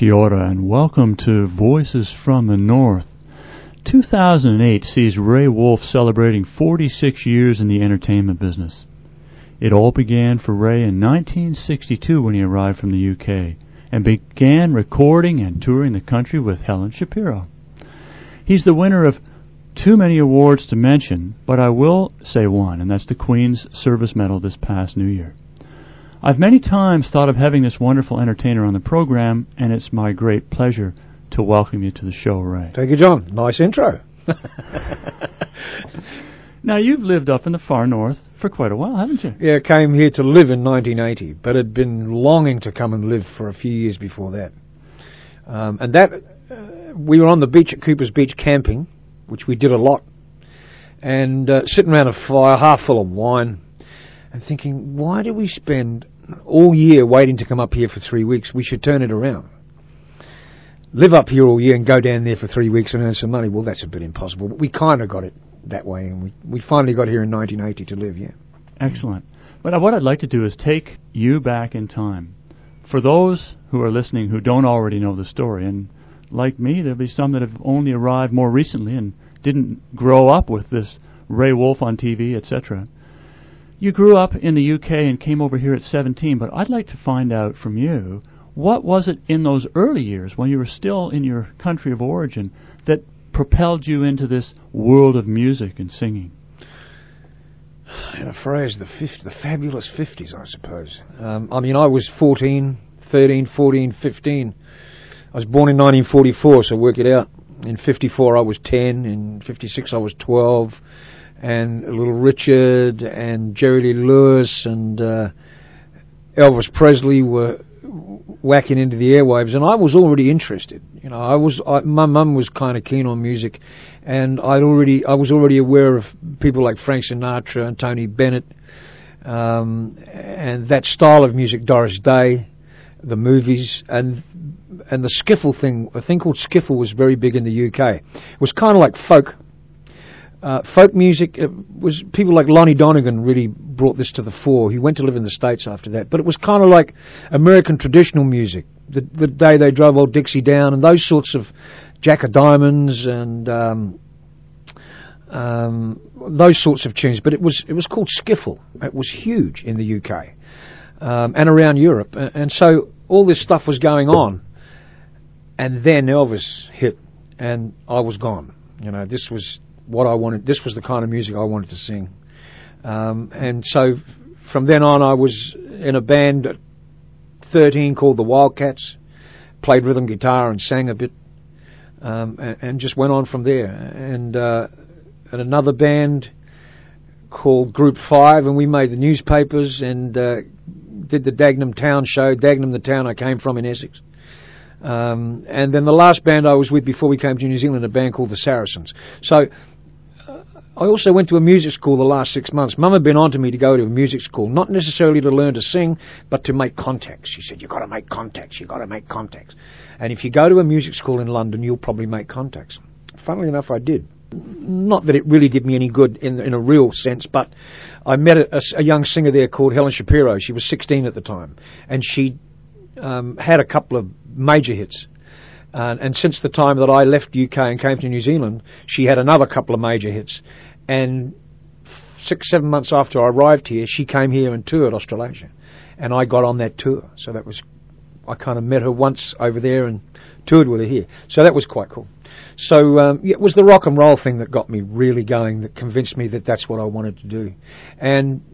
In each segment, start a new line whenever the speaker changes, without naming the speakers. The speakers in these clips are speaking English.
Kia ora and welcome to Voices from the North. 2008 sees Ray Wolf celebrating 46 years in the entertainment business. It all began for Ray in 1962 when he arrived from the UK and began recording and touring the country with Helen Shapiro. He's the winner of too many awards to mention, but I will say one, and that's the Queen's Service Medal this past New Year. I've many times thought of having this wonderful entertainer on the program, and it's my great pleasure to welcome you to the show, Ray.
Thank you, John. Nice intro.
Now, you've lived up in the far north for quite a while, haven't you?
Yeah, came here to live in 1980, but had been longing to come and live for a few years before that. We were on the beach at Cooper's Beach camping, which we did a lot, and sitting around a fire, half full of wine, and thinking, why do we spend all year waiting to come up here for 3 weeks? We should turn it around. Live up here all year and go down there for 3 weeks and earn some money. Well, that's a bit impossible, but we kind of got it that way, and we finally got here in 1980 to live, yeah.
Excellent. But what I'd like to do is take you back in time. For those who are listening who don't already know the story, and like me, there'll be some that have only arrived more recently and didn't grow up with this Ray Wolf on TV, etc. You grew up in the UK and came over here at 17, but I'd like to find out from you, what was it in those early years when you were still in your country of origin that propelled you into this world of music and singing?
In a phrase, the fabulous 50s, I suppose. I was 13, 14, 15. I was born in 1944, so work it out. In 54 I was 10, in 56 I was 12, and Little Richard and Jerry Lee Lewis and Elvis Presley were whacking into the airwaves, and I was already interested. My mum was kind of keen on music, and I was already aware of people like Frank Sinatra and Tony Bennett, and that style of music, Doris Day, the movies, and the skiffle thing. A thing called skiffle was very big in the UK. It was kind of like folk. Folk music, it was people like Lonnie Donegan really brought this to the fore. He went to live in the States after that. But it was kind of like American traditional music, the day they drove Old Dixie down and those sorts of Jack of Diamonds and those sorts of tunes. But it was called skiffle. It was huge in the UK and around Europe. And so all this stuff was going on. And then Elvis hit and I was gone. This was what I wanted. This was the kind of music I wanted to sing. And so from then on I was in a band at 13 called the Wildcats, played rhythm guitar and sang a bit, and just went on from there. And another band called Group 5, and we made the newspapers and did the Dagenham Town show, Dagenham the town I came from in Essex. And then the last band I was with before we came to New Zealand, a band called the Saracens. So I also went to a music school the last 6 months. Mum had been on to me to go to a music school, not necessarily to learn to sing, but to make contacts. She said, you've got to make contacts, you've got to make contacts. And if you go to a music school in London, you'll probably make contacts. Funnily enough, I did. Not that it really did me any good in a real sense, but I met a young singer there called Helen Shapiro. She was 16 at the time, and she had a couple of major hits. And since the time that I left UK and came to New Zealand, she had another couple of major hits. And 6-7 months after I arrived here, she came here and toured Australasia. And I got on that tour. So I kind of met her once over there and toured with her here. So that was quite cool. So it was the rock and roll thing that got me really going, that convinced me that that's what I wanted to do. And,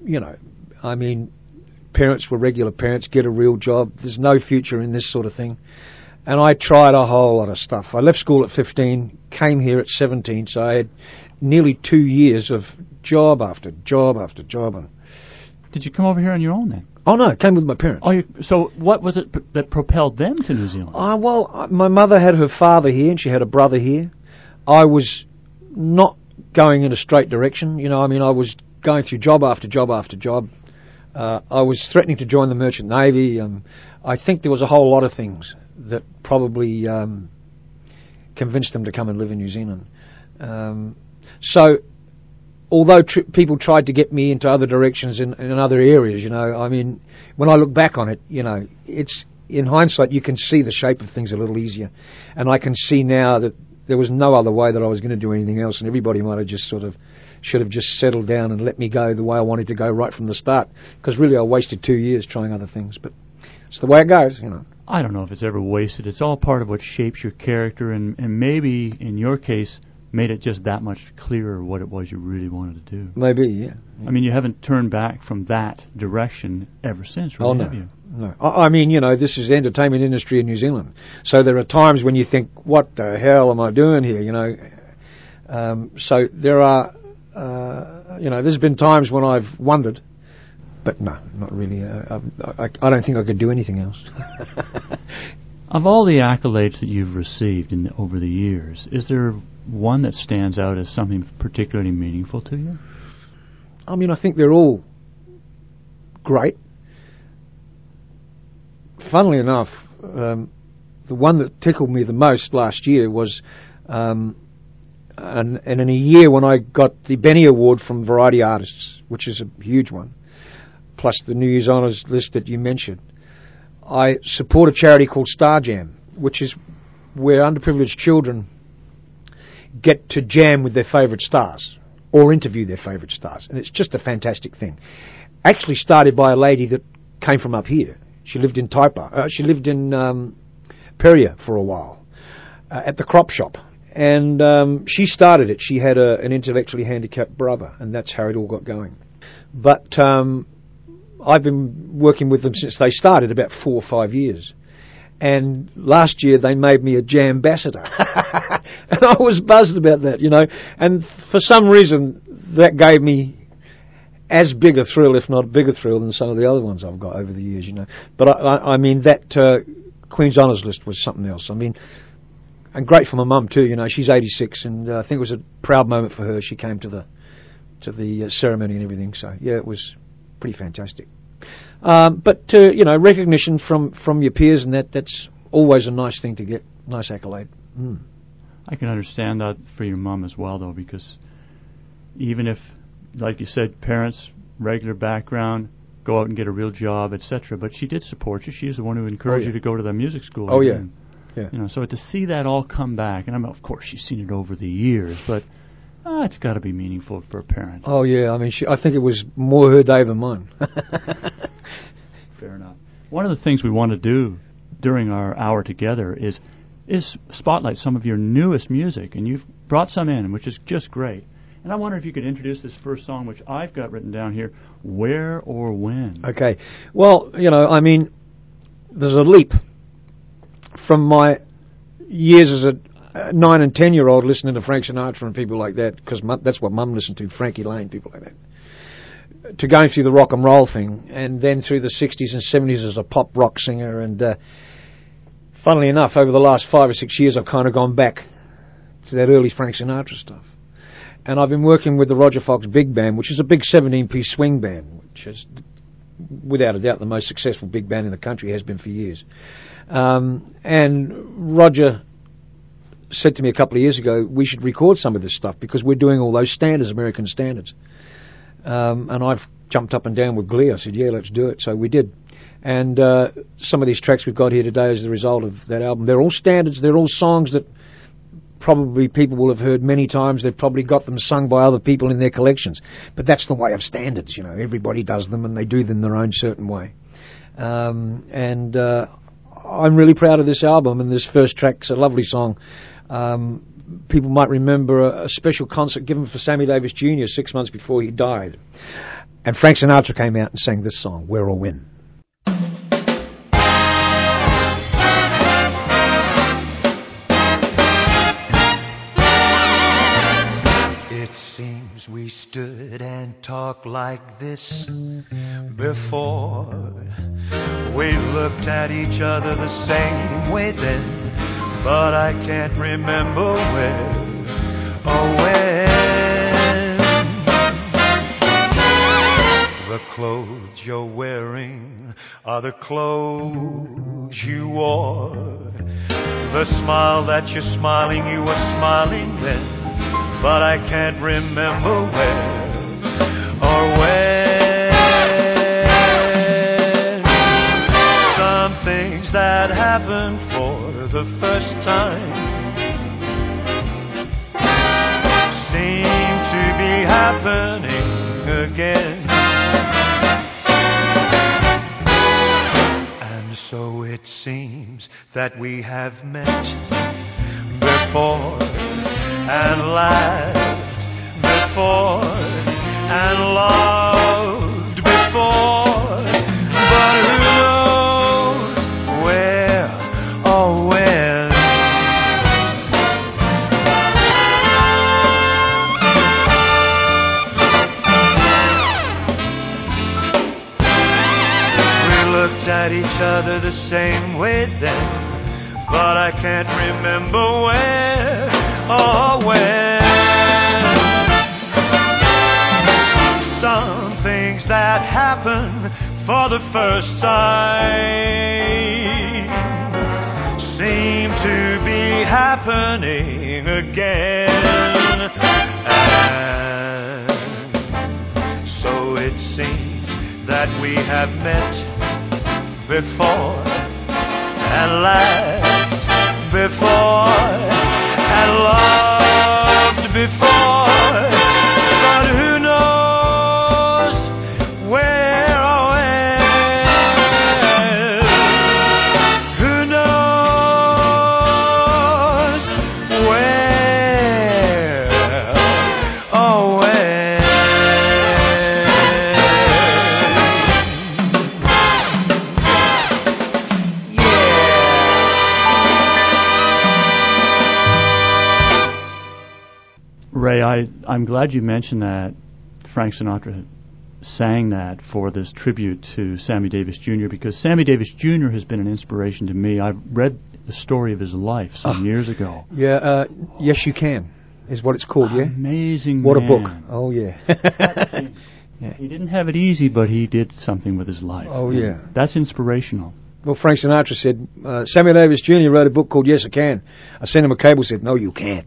parents were regular parents, get a real job. There's no future in this sort of thing. And I tried a whole lot of stuff. I left school at 15, came here at 17, so I had nearly 2 years of job after job after job.
Did you come over here on your own then?
Oh, no, I came with my parents.
So what was it that propelled them to New Zealand?
My mother had her father here, and she had a brother here. I was not going in a straight direction. I was going through job after job after job. I was threatening to join the Merchant Navy. I think there was a whole lot of things that probably convinced them to come and live in New Zealand. So, although people tried to get me into other directions in other areas, when I look back on it, in hindsight, you can see the shape of things a little easier. And I can see now that there was no other way that I was going to do anything else, and everybody might have just should have just settled down and let me go the way I wanted to go right from the start. Because really I wasted 2 years trying other things, but it's the way it goes, you know.
I don't know if it's ever wasted. It's all part of what shapes your character, and maybe, in your case, made it just that much clearer what it was you really wanted to do.
Maybe, yeah.
I mean, you haven't turned back from that direction ever since, really, have you?
No. I mean, you know, this is the entertainment industry in New Zealand. So there are times when you think, what the hell am I doing here, you know? So there are, you know, there's been times when I've wondered, but no, not really. I don't think I could do anything else.
Of all the accolades that you've received over the years, is there one that stands out as something particularly meaningful to you?
I mean, I think they're all great. Funnily enough, the one that tickled me the most last year was, and in a year when I got the Benny Award from Variety Artists, which is a huge one, plus the New Year's Honours list that you mentioned, I support a charity called Star Jam, which is where underprivileged children get to jam with their favourite stars or interview their favourite stars. And it's just a fantastic thing. Actually started by a lady that came from up here. She lived in Taipa. She lived in Peria for a while at the crop shop. And she started it. She had an intellectually handicapped brother, and that's how it all got going. But I've been working with them since they started, about 4 or 5 years. And last year they made me a jam ambassador. And I was buzzed about that, you know. And for some reason that gave me as big a thrill, if not a bigger thrill, than some of the other ones I've got over the years, you know. But I mean, that Queen's Honours list was something else. I mean, and great for my mum too, you know. She's 86, and I think it was a proud moment for her. She came to the ceremony and everything. So yeah, it was pretty fantastic. But you know, recognition from your peers, and that's always a nice thing to get, nice accolade.
I can understand that for your mum as well, though, because even if, like you said, parents, regular background, go out and get a real job, etc., but she did support you. She's the one who encouraged you to go to the music school.
Oh, yeah. Yeah.
You know, so to see that all come back, and I mean, of course, she's seen it over the years, but it's got to be meaningful for a parent.
Oh, yeah. I mean, I think it was more her day than mine.
Fair enough. One of the things we want to do during our hour together is spotlight some of your newest music, and you've brought some in, which is just great. And I wonder if you could introduce this first song, which I've got written down here, Where or When. Okay.
Well, you know, I mean, there's a leap from my years as a 9 and 10-year-old listening to Frank Sinatra and people like that, because that's what Mum listened to, Frankie Lane, people like that, to going through the rock and roll thing, and then through the 60s and 70s as a pop rock singer. And funnily enough, over the last 5 or 6 years, I've kind of gone back to that early Frank Sinatra stuff. And I've been working with the Roger Fox Big Band, which is a big 17-piece swing band, which is, without a doubt, the most successful big band in the country, has been for years. And Roger said to me a couple of years ago, we should record some of this stuff because we're doing all those standards, American standards. And I've jumped up and down with glee. I said, yeah, let's do it. So we did. And some of these tracks we've got here today is the result of that album. They're all standards. They're all songs that probably people will have heard many times. They've probably got them sung by other people in their collections. But that's the way of standards, you know. Everybody does them, and they do them their own certain way. And I'm really proud of this album, and this first track's a lovely song. People might remember a special concert given for Sammy Davis Jr. 6 months before he died. And Frank Sinatra came out and sang this song, Where or When.
It seems we stood and talked like this before. We looked at each other the same way then, but I can't remember where or when. The clothes you're wearing are the clothes you wore. The smile that you're smiling, you were smiling then, but I can't remember where or when. Some things things that happen for the first time seem to be happening again. And so it seems that we have met before and laughed before and loved before, but who knows where or when. We looked at each other the same way then, but I can't remember where or when. Some things that happen for the first time seem to be happening again. And so it seems that we have met before and laughed before and loved before, but who knows where or when? Who knows where or when?
Ray, I'm glad you mentioned that Frank Sinatra sang that for this tribute to Sammy Davis Jr., because Sammy Davis Jr. has been an inspiration to me. I've read the story of his life some years ago.
Yeah, Yes You Can is what it's called, yeah?
Amazing
What
man.
a book. Oh, yeah.
Yeah. He didn't have it easy, but he did something with his life.
Oh,
And
yeah.
That's inspirational.
Well, Frank Sinatra said, Sammy Davis Jr. wrote a book called Yes I Can. I sent him a cable, said, no, you can't.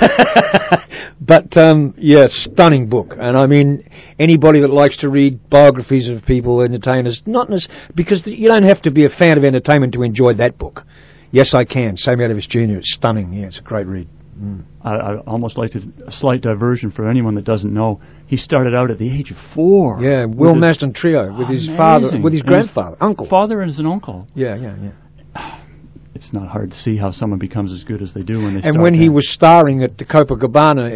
But, yeah, stunning book. And I mean, anybody that likes to read biographies of people, entertainers, because you don't have to be a fan of entertainment to enjoy that book. Yes I Can, Sammy Davis Jr. It's stunning. Yeah, it's a great read.
I almost like a slight diversion for anyone that doesn't know. He started out at the age of 4.
Yeah, Will Maston Trio with his father, with his grandfather, uncle.
Father and his uncle.
Yeah.
It's not hard to see how someone becomes as good as they do when they start.
And when he was starring at the Copacabana,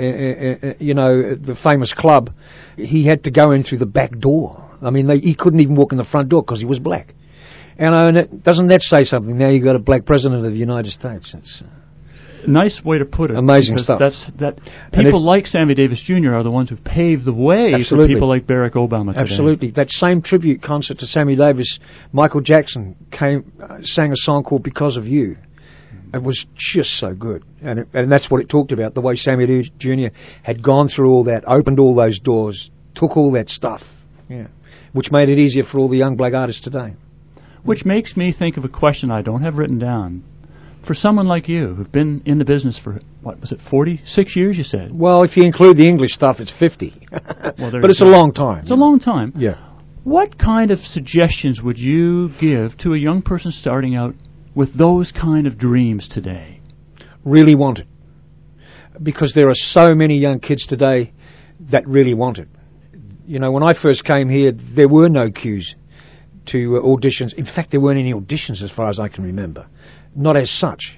the famous club, he had to go in through the back door. I mean, he couldn't even walk in the front door because he was black. And doesn't that say something? Now you've got a black president of the United States. It's
nice way to put it.
Amazing stuff.
People like Sammy Davis Jr. are the ones who paved the way for people like Barack Obama today.
Absolutely. That same tribute concert to Sammy Davis, Michael Jackson sang a song called Because of You. It was just so good. And that's what it talked about, the way Sammy Davis Jr. had gone through all that, opened all those doors, took all that stuff, which made it easier for all the young black artists today.
Which makes me think of a question I don't have written down. For someone like you, who've been in the business for, 46 years, you said?
Well, if you include the English stuff, it's 50. But it's a long time.
It's a long time.
Yeah.
What kind of suggestions would you give to a young person starting out with those kind of dreams today?
Really want it. Because there are so many young kids today that really want it. You know, when I first came here, there were no queues to auditions. In fact, there weren't any auditions as far as I can remember. Not as such.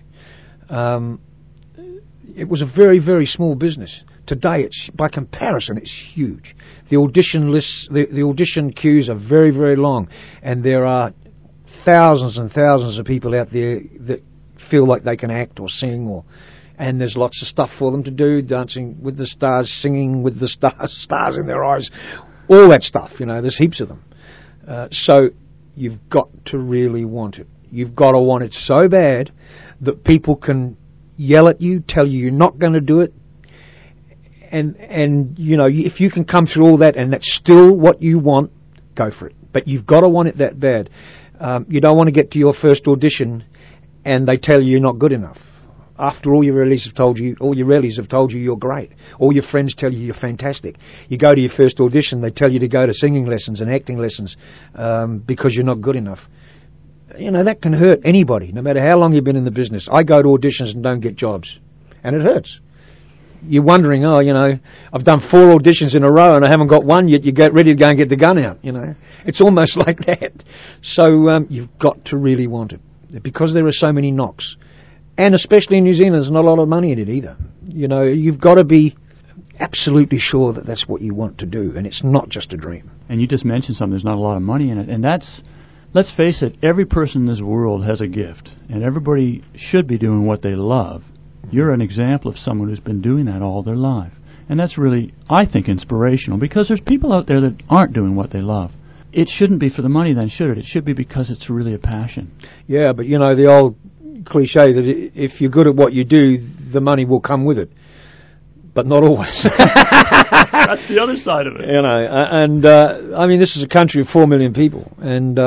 It was a very, very small business. Today, by comparison, it's huge. The audition lists, the audition queues are very, very long, and there are thousands and thousands of people out there that feel like they can act or sing, and there's lots of stuff for them to do: dancing with the stars, singing with the stars in their eyes, all that stuff. You know, there's heaps of them. So you've got to really want it. You've got to want it so bad that people can yell at you, tell you you're not going to do it. And you know, if you can come through all that and that's still what you want, go for it. But you've got to want it that bad. You don't want to get to your first audition and they tell you you're not good enough. After all your relatives have told you you're great. All your friends tell you you're fantastic. You go to your first audition, they tell you to go to singing lessons and acting lessons because you're not good enough. that can hurt anybody, no matter how long you've been in the business. I go to auditions and don't get jobs, and it hurts. You're wondering, I've done 4 auditions in a row and I haven't got one yet. You get ready to go and get the gun out, It's almost like that. So you've got to really want it, because there are so many knocks. And especially in New Zealand, there's not a lot of money in it either. You've got to be absolutely sure that that's what you want to do, and it's not just a dream.
And you just mentioned something, there's not a lot of money in it, and that's, let's face it, every person in this world has a gift, and everybody should be doing what they love. You're an example of someone who's been doing that all their life. And that's really, I think, inspirational, because there's people out there that aren't doing what they love. It shouldn't be for the money then, should it? It should be because it's really a passion.
Yeah, but the old cliche that if you're good at what you do, the money will come with it. But not always.
That's the other side of it.
This is a country of 4 million people, and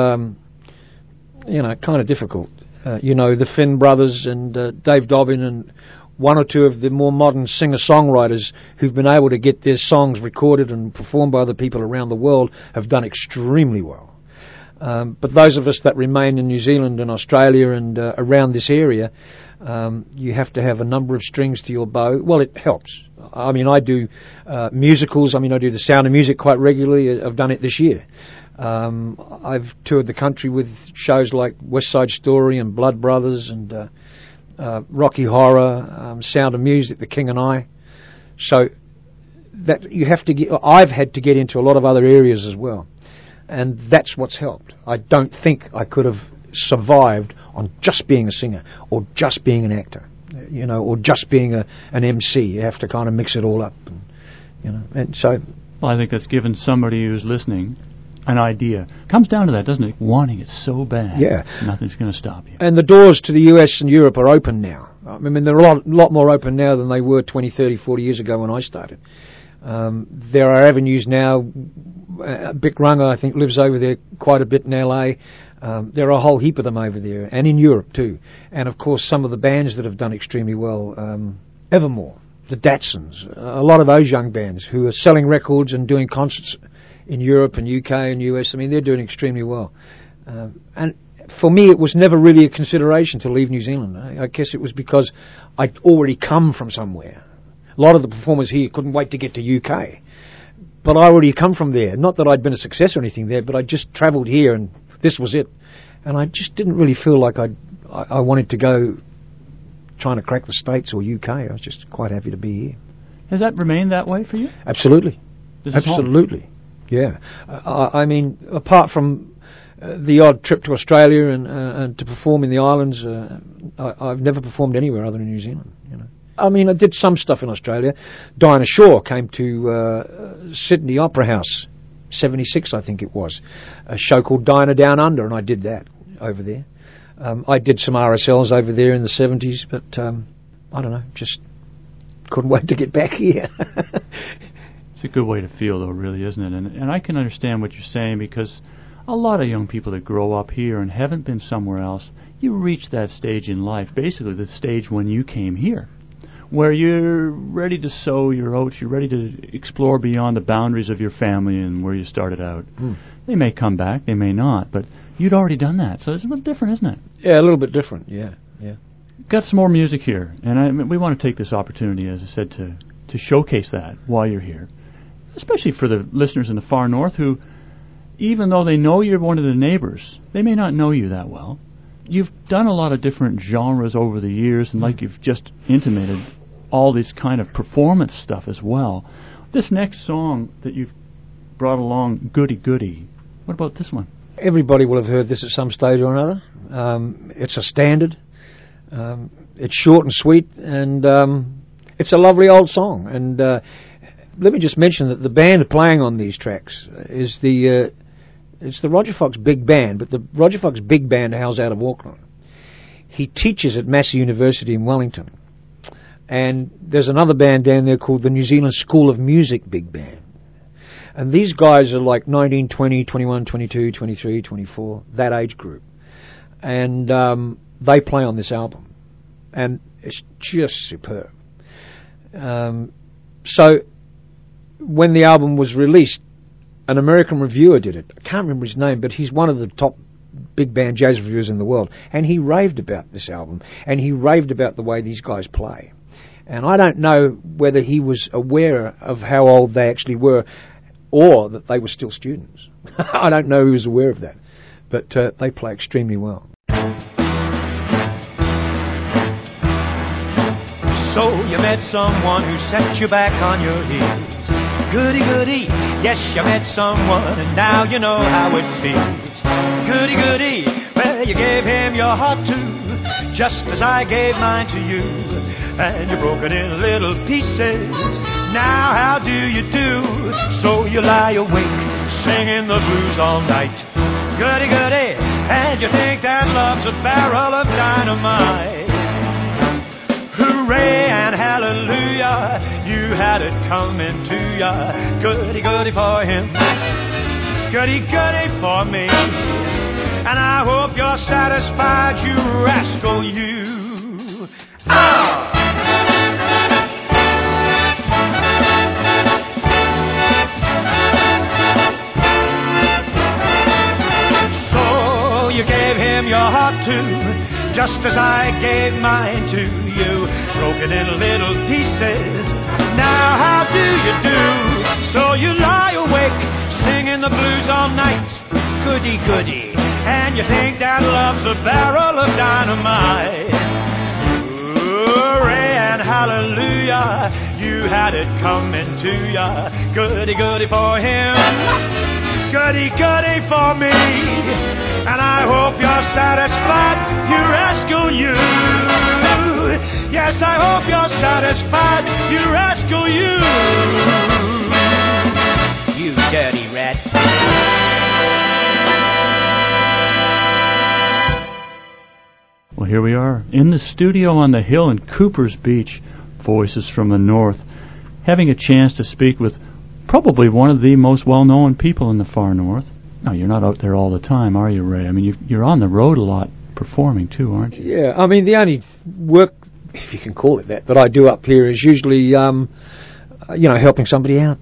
kind of difficult. The Finn brothers and Dave Dobbin and one or two of the more modern singer-songwriters who've been able to get their songs recorded and performed by other people around the world have done extremely well. But those of us that remain in New Zealand and Australia and around this area, you have to have a number of strings to your bow. Well, it helps. I do musicals. I do The Sound of Music quite regularly. I've done it this year. I've toured the country with shows like West Side Story and Blood Brothers and Rocky Horror, Sound of Music, The King and I. So that you have to get. I've had to get into a lot of other areas as well, and that's what's helped. I don't think I could have survived on just being a singer or just being an actor, or just being an MC. You have to kind of mix it all up, and so.
Well, I think that's given somebody who's listening an idea. Comes down to that, doesn't it? Wanting it so bad.
Yeah.
Nothing's going to stop you.
And the doors to the US and Europe are open now. They're a lot more open now than they were 20, 30, 40 years ago when I started. There are avenues now. Bic Runga, I think, lives over there quite a bit in LA. There are a whole heap of them over there, and in Europe too. And of course, some of the bands that have done extremely well, Evermore, the Datsuns, a lot of those young bands who are selling records and doing concerts in Europe and UK and US. They're doing extremely well. And for me, it was never really a consideration to leave New Zealand. I guess it was because I'd already come from somewhere. A lot of the performers here couldn't wait to get to UK. But I already come from there. Not that I'd been a success or anything there, but I just travelled here and this was it. And I just didn't really feel like I wanted to go trying to crack the States or UK. I was just quite happy to be here.
Has that remained that way for you?
Absolutely.
Absolutely.
Yeah. Apart from the odd trip to Australia and to perform in the islands, I've never performed anywhere other than New Zealand. I did some stuff in Australia. Dinah Shore came to Sydney Opera House, 76 I think it was, a show called Dinah Down Under, and I did that over there. I did some RSLs over there in the 70s, but I don't know, just couldn't wait to get back here.
It's a good way to feel, though, really, isn't it? And I can understand what you're saying, because a lot of young people that grow up here and haven't been somewhere else, you reach that stage in life, basically the stage when you came here, where you're ready to sow your oats, you're ready to explore beyond the boundaries of your family and where you started out. They may come back, they may not, but you'd already done that, so it's a little different, isn't it?
Yeah, a little bit different, yeah.
Got some more music here, and we want to take this opportunity, as I said, to showcase that while you're here, especially for the listeners in the far north who, even though they know you're one of the neighbors, they may not know you that well. You've done a lot of different genres over the years, and like you've just intimated, all this kind of performance stuff as well. This next song that you've brought along, Goody Goody, what about this one?
Everybody will have heard this at some stage or another. It's a standard. It's short and sweet, and it's a lovely old song. And let me just mention that the band playing on these tracks is it's the Roger Fox Big Band, but the Roger Fox Big Band hails out of Auckland. He teaches at Massey University in Wellington. And there's another band down there called the New Zealand School of Music Big Band. And these guys are like 19, 20, 21, 22, 23, 24, that age group. And they play on this album. And it's just superb. So when the album was released, an American reviewer did it. I can't remember his name, but he's one of the top big band jazz reviewers in the world, and he raved about this album, and he raved about the way these guys play. And I don't know whether he was aware of how old they actually were, or that they were still students. I don't know who was aware of that, but they play extremely well.
So you met someone who set you back on your heels. Goody, goody, yes, you met someone, and now you know how it feels. Goody, goody, well, you gave him your heart too, just as I gave mine to you, and you broke it in little pieces. Now how do you do? So you lie awake, singing the blues all night. Goody, goody, and you think that love's a barrel of dynamite. Hooray and hallelujah, you had it coming to ya. Goody, goody for him, goody, goody for me. And I hope you're satisfied, you rascal, you. Ah! So you gave him your heart too, just as I gave mine to you, broke it in little pieces. Now how do you do? So you lie awake, singing the blues all night. Goody, goody, and you think that love's a barrel of dynamite. Hooray and hallelujah, you had it coming to ya. Goody, goody for him, goody, goody for me. And I hope you're satisfied, you rascal, you. Yes, I hope you're satisfied, you rascal, you. You dirty rat.
Well, here we are in the studio on the hill in Coopers Beach, Voices from the North, having a chance to speak with probably one of the most well-known people in the far north. No, you're not out there all the time, are you, Ray? I mean, you're on the road a lot performing too, aren't you?
Yeah, I mean, the only work, if you can call it that I do up here is usually, helping somebody out.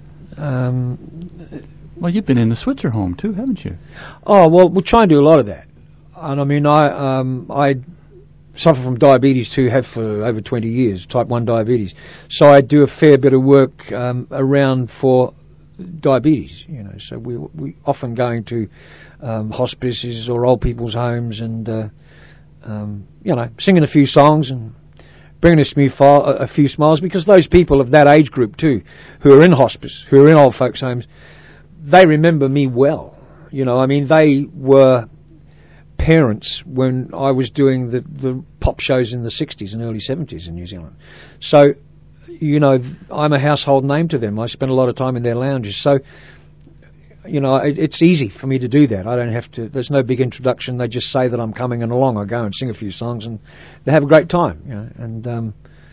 Well, you've been in the Switzer home too, haven't you?
Oh, well, we try and do a lot of that. And I mean, I suffer from diabetes too, have for over 20 years, type 1 diabetes. So I do a fair bit of work around for diabetes, so we often going to hospices or old people's homes and singing a few songs and bringing a few smiles, because those people of that age group too, who are in hospice, who are in old folks' homes, they remember me well. I mean, they were parents when I was doing the pop shows in the 60s and early 70s in New Zealand. So I'm a household name to them. I spend a lot of time in their lounges. So, it's easy for me to do that. I don't have to, there's no big introduction. They just say that I'm coming and along. I go and sing a few songs and they have a great time, And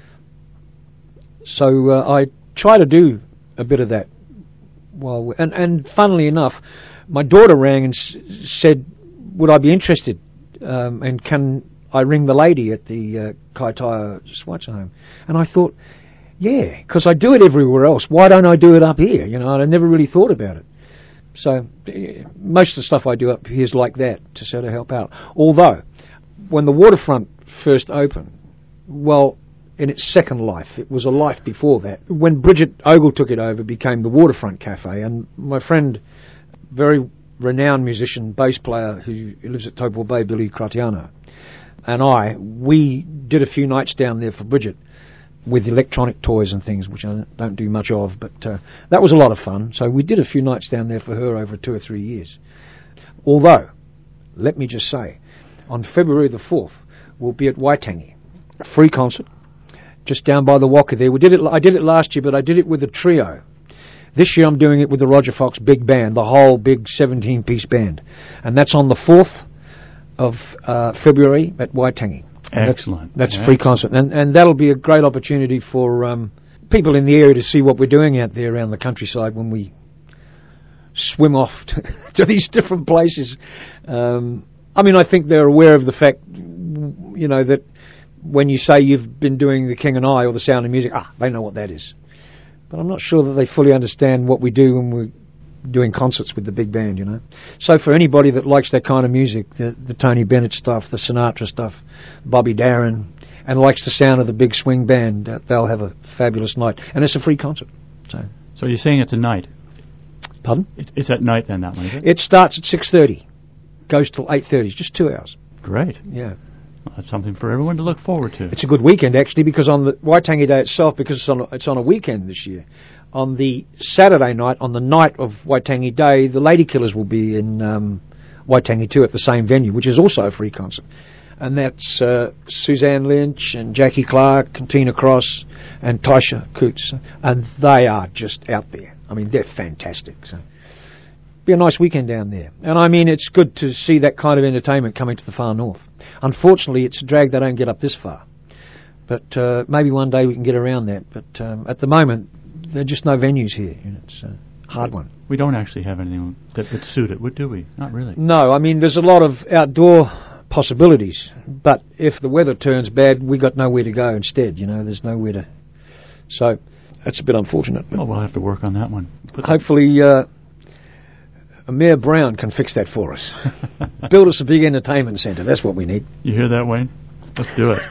so I try to do a bit of that. And funnily enough, my daughter rang and said, would I be interested? And can I ring the lady at the Kaitaia Schweitzer home? And I thought, yeah, because I do it everywhere else. Why don't I do it up here? I never really thought about it. So most of the stuff I do up here is like that, to sort of help out. Although, when the waterfront first opened, well, in its second life, it was a life before that. When Bridget Ogle took it over, it became the Waterfront Cafe, and my friend, very renowned musician, bass player who lives at Taupo Bay, Billy Cratiano, and we did a few nights down there for Bridget, with electronic toys and things, which I don't do much of, but that was a lot of fun. So we did a few nights down there for her over 2 or 3 years. Although, let me just say, on February the 4th, we'll be at Waitangi, a free concert, just down by the Waka there. I did it last year, but I did it with a trio. This year I'm doing it with the Roger Fox Big Band, the whole big 17-piece band. And that's on the 4th of February at Waitangi.
Excellent.
That's a free concert. And that'll be a great opportunity for people in the area to see what we're doing out there around the countryside when we swim off to these different places. I think they're aware of the fact, that when you say you've been doing The King and I or The Sound of Music, they know what that is. But I'm not sure that they fully understand what we do when we doing concerts with the big band, you know. So for anybody that likes that kind of music, the Tony Bennett stuff, the Sinatra stuff, Bobby Darin, and likes the sound of the big swing band, they'll have a fabulous night. And it's a free concert.
So you're saying it's a night?
Pardon?
It's at night then, that one, is it?
It starts at 6:30, goes till 8:30. It's just 2 hours.
Great.
Yeah.
Well, that's something for everyone to look forward to.
It's a good weekend, actually, because on the Waitangi Day itself, because it's on a weekend this year, on the Saturday night, on the night of Waitangi Day, the Lady Killers will be in Waitangi too at the same venue, which is also a free concert. And that's Suzanne Lynch and Jackie Clark and Tina Cross and Taisha Coots. And they are just out there. I mean, they're fantastic. So be a nice weekend down there. And I mean, it's good to see that kind of entertainment coming to the far north. Unfortunately, it's a drag they don't get up this far. But maybe one day we can get around that. But at the moment, there are just no venues here. You know, it's a hard one.
We don't actually have anything that would suit it, do we? Not really.
No, I mean, there's a lot of outdoor possibilities. But if the weather turns bad, we got nowhere to go instead. You know, there's nowhere to... So that's a bit unfortunate.
Well, we'll have to work on that one.
Hopefully... Mayor Brown can fix that for us. Build us a big entertainment centre. That's what we need.
You hear that, Wayne? Let's do it.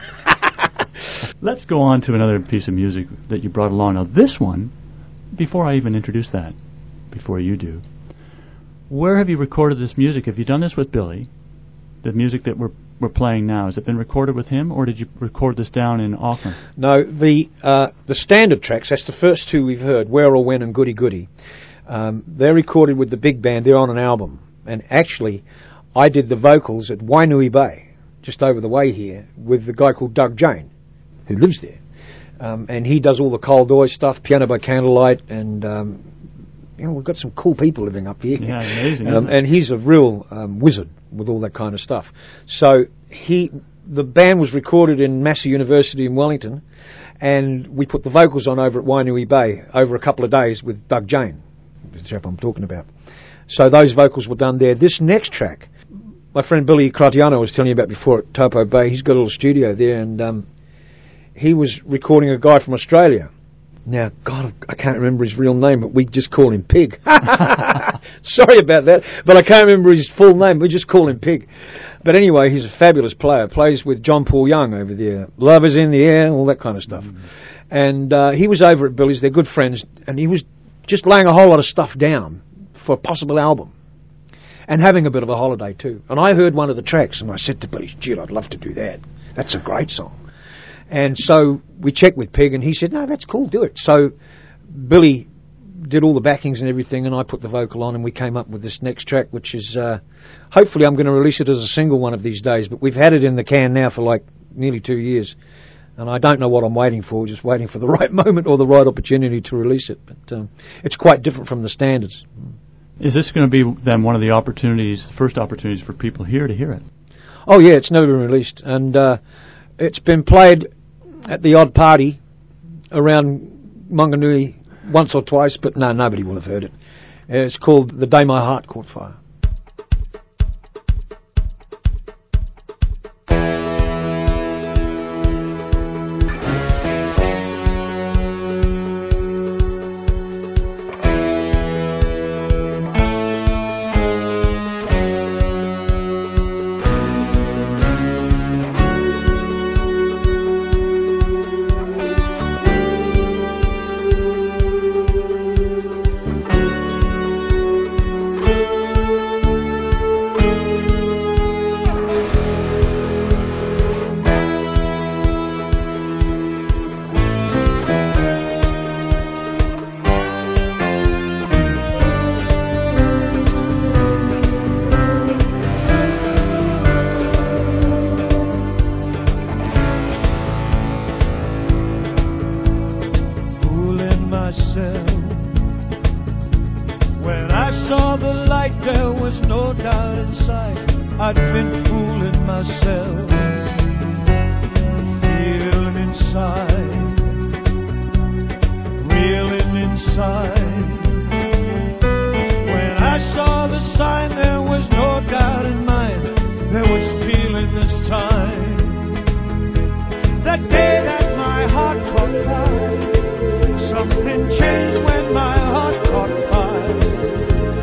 Let's go on to another piece of music that you brought along. Now, this one, before I even introduce that, before you do, where have you recorded this music? Have you done this with Billy? The music that we're playing now, has it been recorded with him, or did you record this down in Auckland?
No, the standard tracks, that's the first two we've heard, Where or When and Goody Goody. They're recorded with the big band. They're on an album. And actually, I did the vocals at Wainui Bay, just over the way here, with the guy called Doug Jane, who lives there. And he does all the Cold Oi stuff, Piano by Candlelight, and you know, we've got some cool people living up here.
Yeah, amazing.
And he's a real wizard with all that kind of stuff. So the band was recorded in Massey University in Wellington, and we put the vocals on over at Wainui Bay over a couple of days with Doug Jane, the chap I'm talking about. So those vocals were done there. This next track, my friend Billy Cratiano was telling you about before at Taupo Bay, he's got a little studio there, and he was recording a guy from Australia. Now, God, I can't remember his real name, but we just call him Pig. Sorry about that, but I can't remember his full name. We just call him Pig. But anyway, he's a fabulous player. Plays with John Paul Young over there. Love is in the air, all that kind of stuff. And he was over at Billy's. They're good friends. And he was just laying a whole lot of stuff down for a possible album. And having a bit of a holiday, too. And I heard one of the tracks, and I said to Billy, gee, I'd love to do that. That's a great song. And so we checked with Peg, and he said, no, that's cool, do it. So Billy did all the backings and everything, and I put the vocal on, and we came up with this next track, which is, hopefully I'm going to release it as a single one of these days, but we've had it in the can now for like nearly 2 years, and I don't know what I'm waiting for, just waiting for the right moment or the right opportunity to release it. But it's quite different from the standards.
Is this going to be then one of the opportunities, first opportunities for people here to hear it?
Oh yeah, it's never been released, and it's been played at the odd party around Manganui once or twice, but no, nobody will have heard it. It's called The Day My Heart Caught Fire.
When I saw the light, there was no doubt inside. I'd been fooling myself, feeling inside, reeling inside. When I saw the sign, there was no doubt in mine. There was feeling this time. That day that my heart caught fire, something changed when my heart caught fire.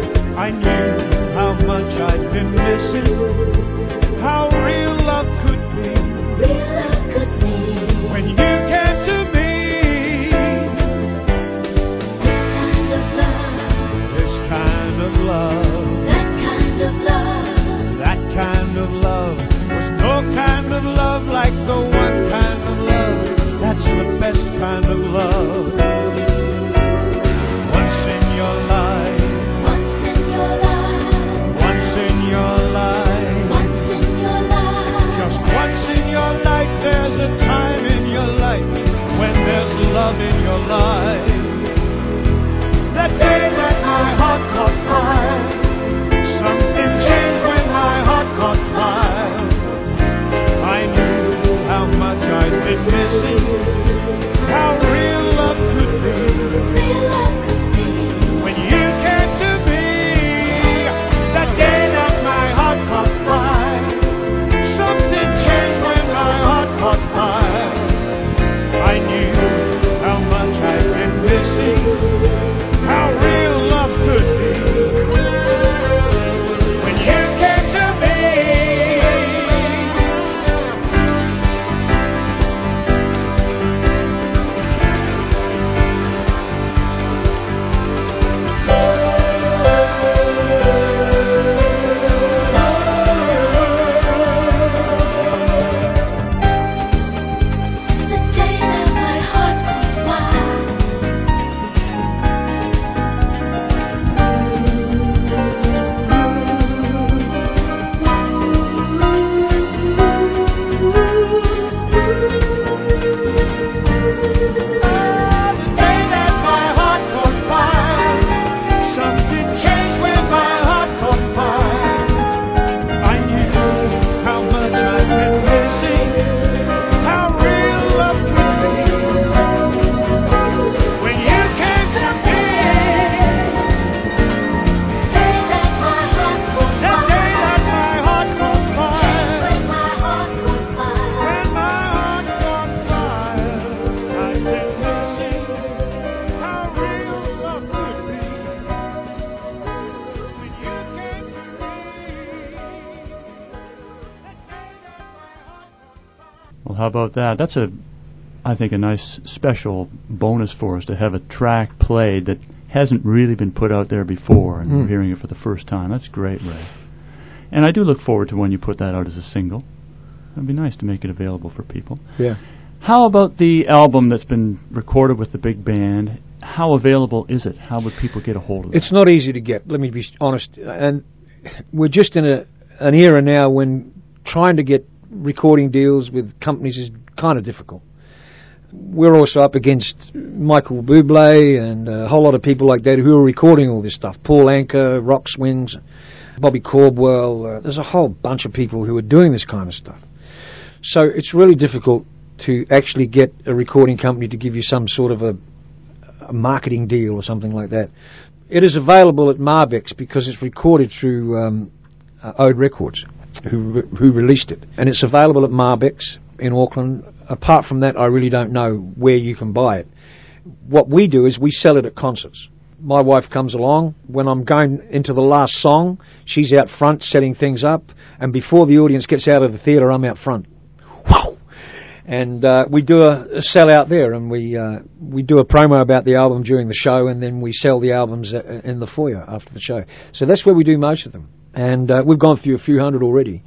Well, how about that? That's I think, a nice special bonus for us to have a track played that hasn't really been put out there before, and we're hearing it for the first time. That's great, Ray. And I do look forward to when you put that out as a single. It'd be nice to make it available for people.
Yeah.
How about the album that's been recorded with the big band? How available is it? How would people get a hold of it?
It's not easy to get, let me be honest. And we're just in an era now when trying to get recording deals with companies is kind of difficult. We're also up against Michael Bublé and a whole lot of people like that who are recording all this stuff. Paul Anka, Rock Swings, Bobby Caldwell. There's a whole bunch of people who are doing this kind of stuff. So it's really difficult to actually get a recording company to give you some sort of a marketing deal or something like that. It is available at Marbex because it's recorded through Ode Records, who released it. And it's available at Marbex in Auckland. Apart from that, I really don't know where you can buy it. What we do is we sell it at concerts. My wife comes along. When I'm going into the last song, she's out front setting things up, and before the audience gets out of the theatre, I'm out front. Wow! And we do a sell out there, and we do a promo about the album during the show, and then we sell the albums in the foyer after the show. So that's where we do most of them. And we've gone through a few hundred already.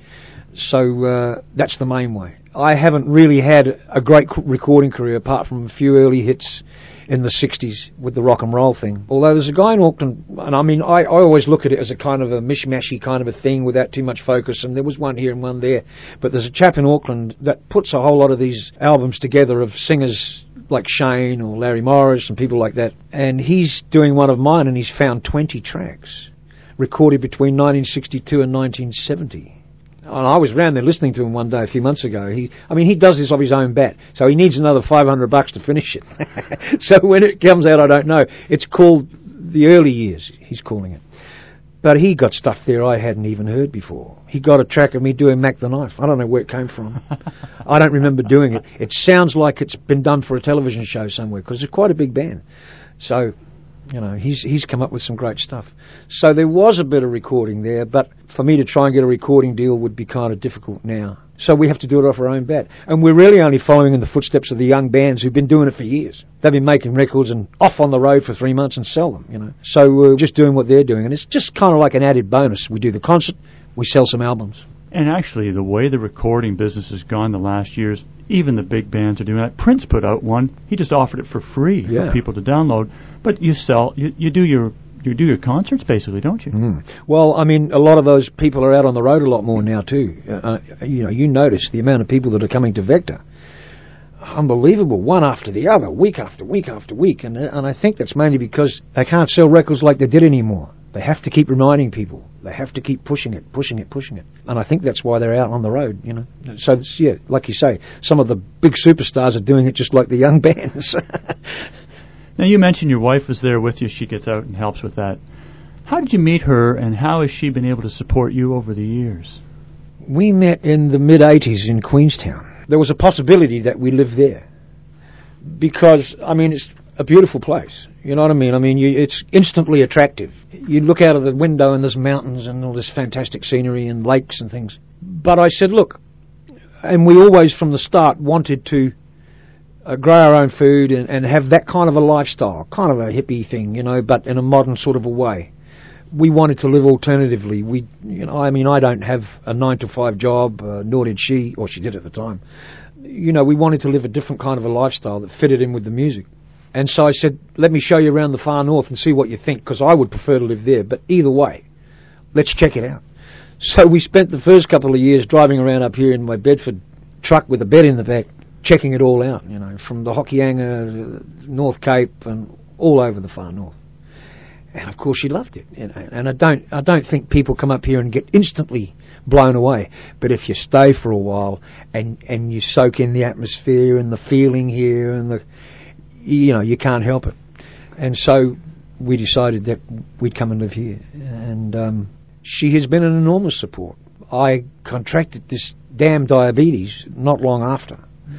So that's the main way. I haven't really had a great recording career apart from a few early hits in the 60s with the rock and roll thing. Although there's a guy in Auckland, and I mean, I always look at it as a kind of a mishmashy kind of a thing without too much focus, and there was one here and one there. But there's a chap in Auckland that puts a whole lot of these albums together of singers like Shane or Larry Morris and people like that. And he's doing one of mine, and he's found 20 tracks recorded between 1962 and 1970. And I was around there listening to him one day a few months ago. He does this off his own bat, so he needs another $500 to finish it. So when it comes out, I don't know. It's called The Early Years, he's calling it. But he got stuff there I hadn't even heard before. He got a track of me doing Mac the Knife. I don't know where it came from. I don't remember doing it. It sounds like it's been done for a television show somewhere, because it's quite a big band. So, you know, he's come up with some great stuff. So there was a bit of recording there, but for me to try and get a recording deal would be kind of difficult now. So we have to do it off our own bat. And we're really only following in the footsteps of the young bands who've been doing it for years. They've been making records and off on the road for 3 months and sell them, you know. So we're just doing what they're doing. And it's just kind of like an added bonus. We do the concert, we sell some albums.
And actually, the way the recording business has gone the last years, even the big bands are doing that. Prince put out one. He just offered it for free for people to download. But you do your concerts basically, don't you?
Well, I mean, a lot of those people are out on the road a lot more now too. You notice the amount of people that are coming to Vector. Unbelievable, one after the other, week after week after week. And I think that's mainly because they can't sell records like they did anymore. They have to keep reminding people. They have to keep pushing it. And I think that's why they're out on the road, you know. So, yeah, like you say, some of the big superstars are doing it just like the young bands.
Now, you mentioned your wife was there with you. She gets out and helps with that. How did you meet her, and how has she been able to support you over the years?
We met in the mid-'80s in Queenstown. There was a possibility that we live there because, I mean, it's a beautiful place. You know what I mean? I mean, it's instantly attractive. You look out of the window and there's mountains and all this fantastic scenery and lakes and things. But I said, look, and we always from the start wanted to grow our own food and have that kind of a lifestyle, kind of a hippie thing, you know, but in a modern sort of a way. We wanted to live alternatively. I don't have a 9-to-5 job, nor did she, or she did at the time. You know, we wanted to live a different kind of a lifestyle that fitted in with the music. And so I said, let me show you around the far north and see what you think, because I would prefer to live there. But either way, let's check it out. So we spent the first couple of years driving around up here in my Bedford truck with a bed in the back, checking it all out, you know, from the Hokianga, North Cape, and all over the far north. And of course she loved it, you know. And I don't think people come up here and get instantly blown away. But if you stay for a while and you soak in the atmosphere and the feeling here and you can't help it. And so we decided that we'd come and live here. And she has been an enormous support. I contracted this damn diabetes not long after.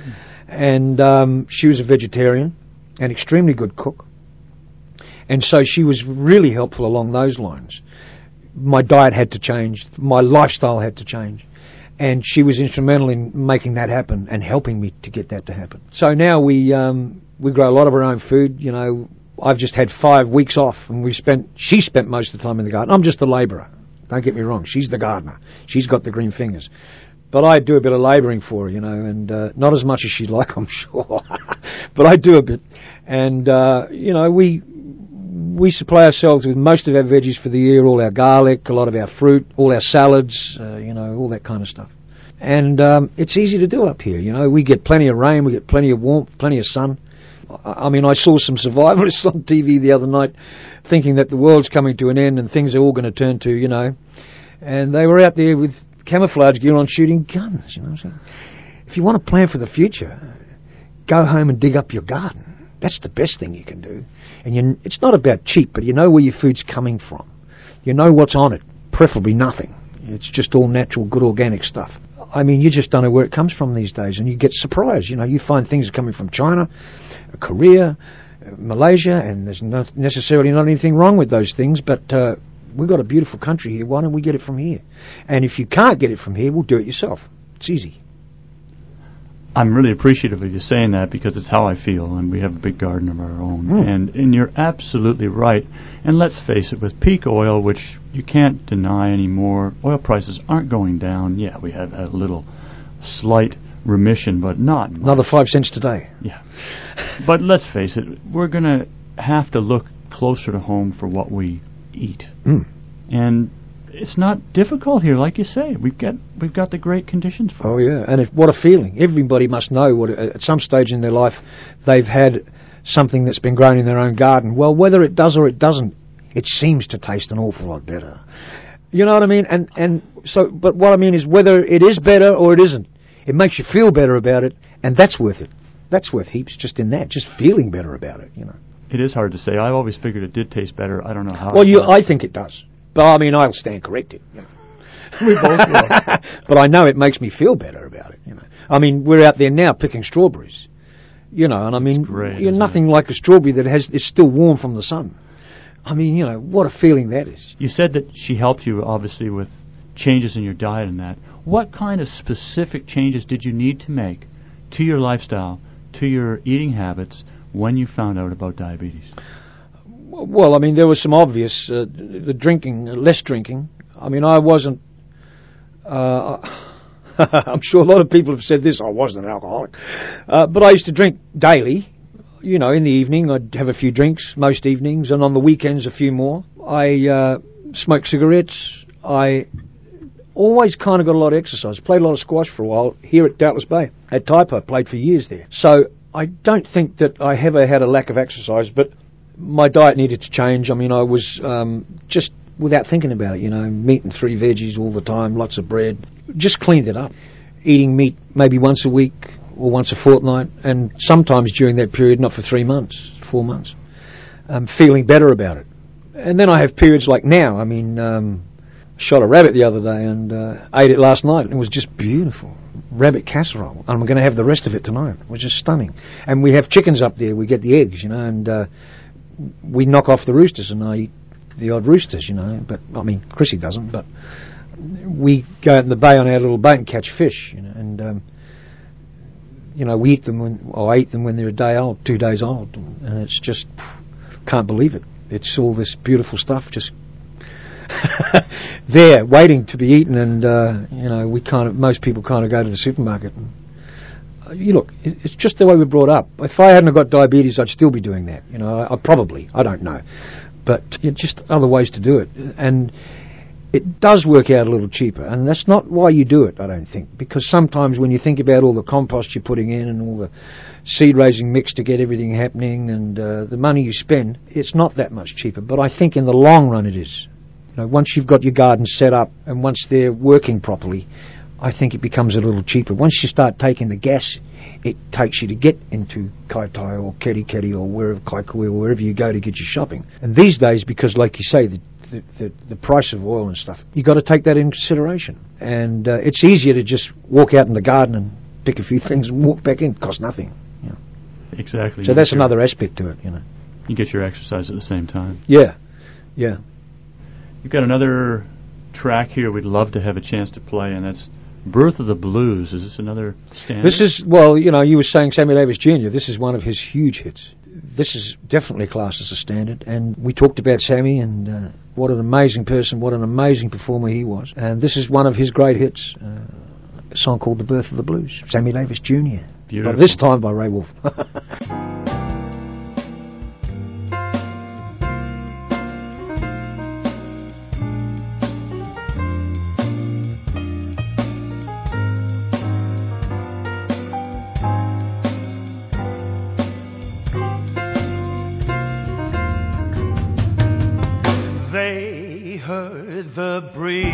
And she was a vegetarian, an extremely good cook. And so she was really helpful along those lines. My diet had to change. My lifestyle had to change. And she was instrumental in making that happen and helping me to get that to happen. So now we grow a lot of our own food. You know, I've just had 5 weeks off, and she spent most of the time in the garden. I'm just a labourer. Don't get me wrong. She's the gardener. She's got the green fingers. But I do a bit of labouring for her, you know, and not as much as she'd like, I'm sure. But I do a bit. And, you know, we supply ourselves with most of our veggies for the year, all our garlic, a lot of our fruit, all our salads, you know, all that kind of stuff. And it's easy to do up here, you know. We get plenty of rain, we get plenty of warmth, plenty of sun. I mean, I saw some survivalists on TV the other night thinking that the world's coming to an end and things are all going to turn to, you know. And they were out there with camouflage gear on shooting guns, you know. So if you want to plan for the future, go home and dig up your garden. That's the best thing you can do. And it's not about cheap, but you know where your food's coming from. You know what's on it, preferably nothing. It's just all natural, good organic stuff. I mean, you just don't know where it comes from these days, and you get surprised. You know, you find things are coming from China, Korea, Malaysia, and there's not necessarily not anything wrong with those things, but we've got a beautiful country here. Why don't we get it from here? And if you can't get it from here, we'll do it yourself. It's easy.
I'm really appreciative of you saying that, because it's how I feel, and we have a big garden of our own. And you're absolutely right. And let's face it, with peak oil, which you can't deny anymore, oil prices aren't going down. Yeah, we have a little slight remission, but not much.
Another 5 cents today.
Yeah. But let's face it, we're going to have to look closer to home for what we eat. And it's not difficult here, like you say. We've got the great conditions for it.
Oh, yeah. And what a feeling. Everybody must know at some stage in their life they've had something that's been grown in their own garden. Well, whether it does or it doesn't, it seems to taste an awful lot better. You know what I mean? And so, but what I mean is whether it is better or it isn't, it makes you feel better about it, and that's worth it. That's worth heaps just in that, just feeling better about it, you know.
It is hard to say. I always figured it did taste better. I don't know how.
Well, I think it does. But, I mean, I'll stand corrected. You know.
We both will.
But I know it makes me feel better about it, you know. I mean, we're out there now picking strawberries, you know, and I mean, you're nothing like a strawberry that is still warm from the sun. I mean, you know, what a feeling that is.
You said that she helped you, obviously, with changes in your diet and that. What kind of specific changes did you need to make to your lifestyle, to your eating habits, when you found out about diabetes?
Well, I mean, there was some obvious, the drinking, less drinking. I mean, I wasn't, I'm sure a lot of people have said this, I wasn't an alcoholic, but I used to drink daily. You know, in the evening, I'd have a few drinks most evenings, and on the weekends, a few more. I smoked cigarettes. I always kind of got a lot of exercise. Played a lot of squash for a while here at Doubtless Bay. At Taipo, played for years there. So I don't think that I ever had a lack of exercise, but my diet needed to change. I mean, I was just, without thinking about it, you know, meat and 3 veggies all the time, lots of bread. Just cleaned it up. Eating meat maybe once a week or once a fortnight, and sometimes during that period, not for 3 months, 4 months. Feeling better about it. And then I have periods like now. I mean, shot a rabbit the other day and ate it last night, and it was just beautiful. Rabbit casserole. And I'm going to have the rest of it tonight. It was just stunning. And we have chickens up there. We get the eggs, you know, and we knock off the roosters, and I eat the odd roosters, you know. But, I mean, Chrissy doesn't, but we go out in the bay on our little boat and catch fish, you know, and you know, we eat them I eat them when they're a day old, 2 days old, and it's just, can't believe it. It's all this beautiful stuff just there, waiting to be eaten, and you know, most people kind of go to the supermarket. And, you look, it's just the way we're brought up. If I hadn't got diabetes, I'd still be doing that. You know, I don't know, but just other ways to do it, and it does work out a little cheaper, and that's not why you do it, I don't think, because sometimes when you think about all the compost you're putting in and all the seed raising mix to get everything happening and the money you spend, it's not that much cheaper. But I think in the long run it is. You know, once you've got your garden set up and once they're working properly, I think it becomes a little cheaper. Once you start taking the gas it takes you to get into Kaitai or Kerikeri or wherever, Kaikui, or wherever you go to get your shopping. And these days, because like you say, the price of oil and stuff, you've got to take that into consideration. And it's easier to just walk out in the garden and pick a few things and walk back in. It costs nothing. You know.
Exactly.
So that's another aspect to it, you know.
You get your exercise at the same time.
Yeah, yeah.
You've got another track here we'd love to have a chance to play, and that's Birth of the Blues. Is this another standard?
This is, well, you know, you were saying Sammy Davis Jr. This is one of his huge hits. This is definitely classed as a standard, and we talked about Sammy and what an amazing person, what an amazing performer he was. And this is one of his great hits, a song called The Birth of the Blues, Sammy Davis Jr.
Beautiful.
But this time by Ray Wolf.
They heard the breeze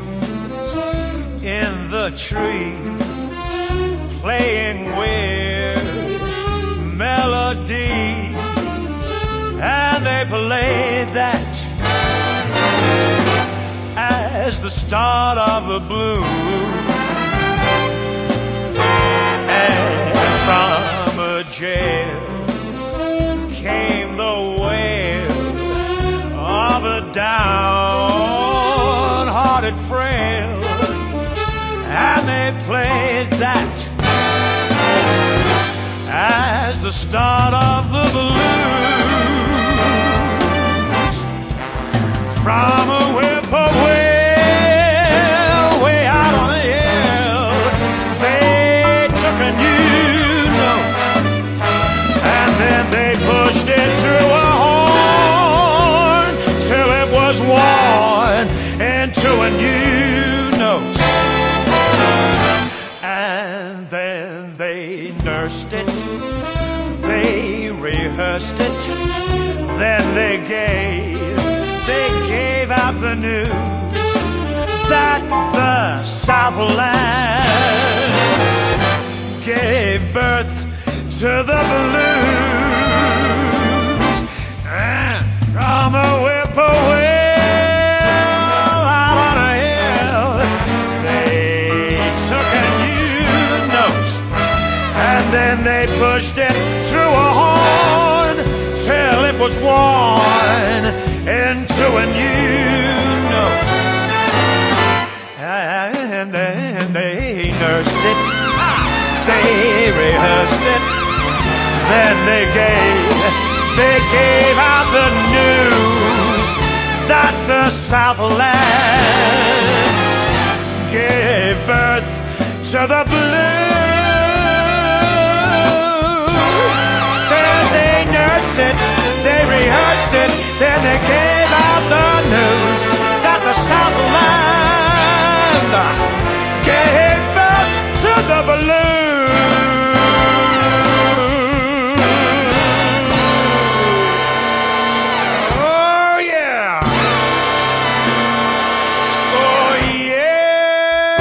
in the trees playing weird melodies, and they played that as the start of the blues. And from a jail came the wail of a downhearted frail, and they played that as the start of the blues. From a whippoorwill way out on the hill, they took a new note, and then they pushed it through a horn till it was worn into a new note. And then they nursed it, they rehearsed it, then they gave out the news that the Southland gave birth to the blues. And from a whippoorwill out on a hill, they took a new note, and then they pushed it through a horn till it was worn into a new note. And then they nursed it, they rehearsed it, then they gave out the news that the Southland gave birth to the blues. Then they nursed it, they rehearsed it, then they gave out the news that the Southland gave birth to the blues. Oh yeah. Oh yeah.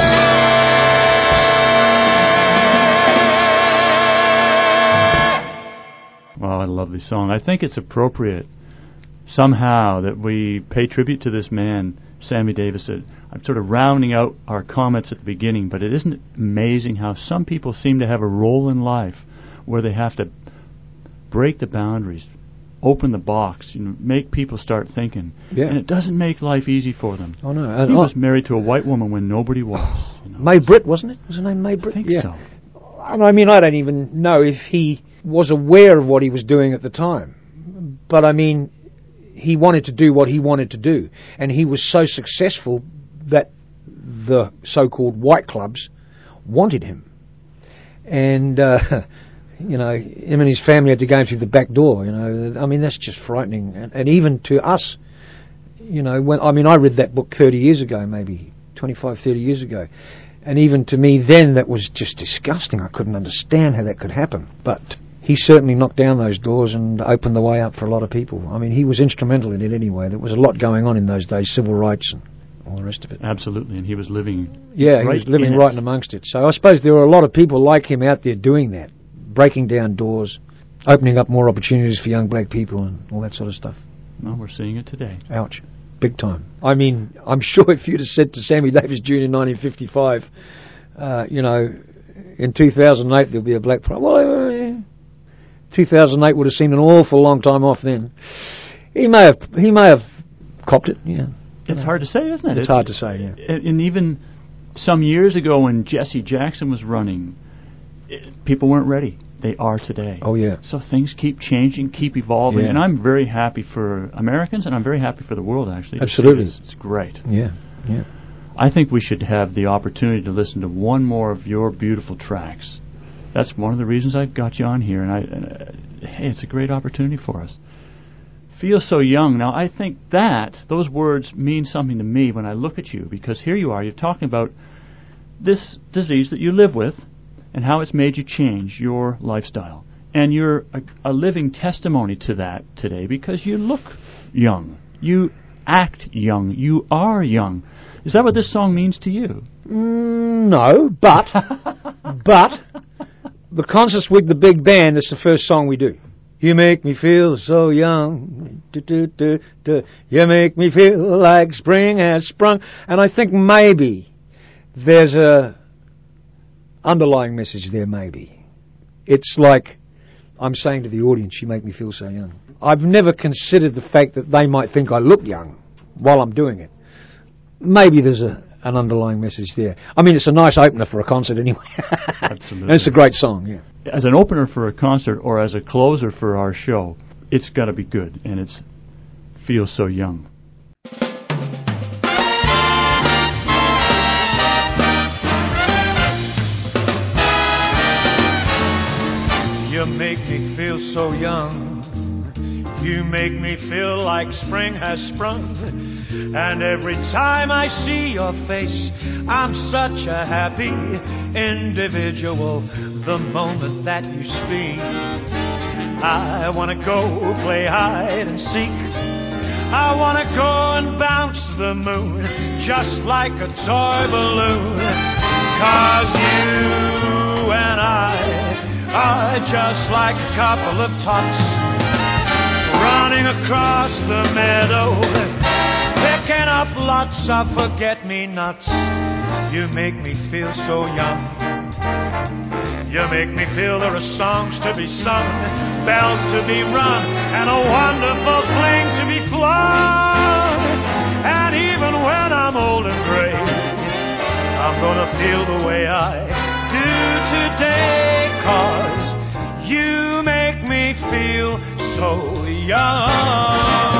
Wow, I love this song. I think it's appropriate somehow that we pay tribute to this man, Sammy Davis. I'm sort of rounding out our comments at the beginning, but it isn't amazing how some people seem to have a role in life where they have to break the boundaries, open the box, make people start thinking.
Yeah.
And it doesn't make life easy for them.
Oh, no.
He was married to a white woman when nobody was.
May Britt, wasn't it? Was her name May Britt?
I think so.
I mean, I don't even know if he was aware of what he was doing at the time. But, I mean, he wanted to do what he wanted to do. And he was so successful that the so-called white clubs wanted him. And, you know, him and his family had to go through the back door, you know. I mean, that's just frightening. And even to us, you know, I read that book 30 years ago, maybe 25, 30 years ago. And even to me then, that was just disgusting. I couldn't understand how that could happen. But he certainly knocked down those doors and opened the way up for a lot of people. I mean, he was instrumental in it anyway. There was a lot going on in those days, civil rights and all the rest of it.
Absolutely, and he was living
Yeah, he was living right in amongst it. So I suppose there were a lot of people like him out there doing that, breaking down doors, opening up more opportunities for young black people and all that sort of stuff.
Well, we're seeing it today.
Ouch. Big time. I mean, I'm sure if you'd have said to Sammy Davis Jr. in 1955, you know, in 2008 there'll be a black pride. Well, 2008 would have seemed an awful long time off then. He may have copped it, yeah.
It's hard to say, isn't it?
It's hard to say, yeah.
And even some years ago when Jesse Jackson was running, people weren't ready. They are today.
Oh, yeah.
So things keep changing, keep evolving,
Yeah.
and I'm very happy for Americans, and I'm very happy for the world, actually.
Absolutely.
It's great.
Yeah, yeah.
I think we should have the opportunity to listen to one more of your beautiful tracks. That's one of the reasons I've got you on here, and hey, it's a great opportunity for us. Feel so young. Now, I think those words mean something to me when I look at you, because here you are, you're talking about this disease that you live with and how it's made you change your lifestyle. And you're a living testimony to that today, because you look young. You act young. You are young. Is that what this song means to you?
No, but the Concerts with the Big Band is the first song we do. You make me feel so young. You make me feel like spring has sprung. And I think maybe there's a underlying message there, maybe. It's like I'm saying to the audience, you make me feel so young. I've never considered the fact that they might think I look young while I'm doing it. Maybe there's an underlying message there. I mean, it's a nice opener for a concert anyway.
Absolutely.
And it's a great song, yeah.
As an opener for a concert or as a closer for our show, it's got to be good, and it's Feel So Young.
You make me feel so young. You make me feel like spring has sprung. And every time I see your face, I'm such a happy individual. The moment that you speak, I want to go play hide and seek. I want to go and bounce the moon just like a toy balloon. 'Cause you and I are just like a couple of tots running across the meadow, picking up lots of forget-me-nots. You make me feel so young. You make me feel there are songs to be sung, bells to be rung, and a wonderful fling to be flung. And even when I'm old and gray, I'm gonna feel the way I do today, 'cause you make me feel so young.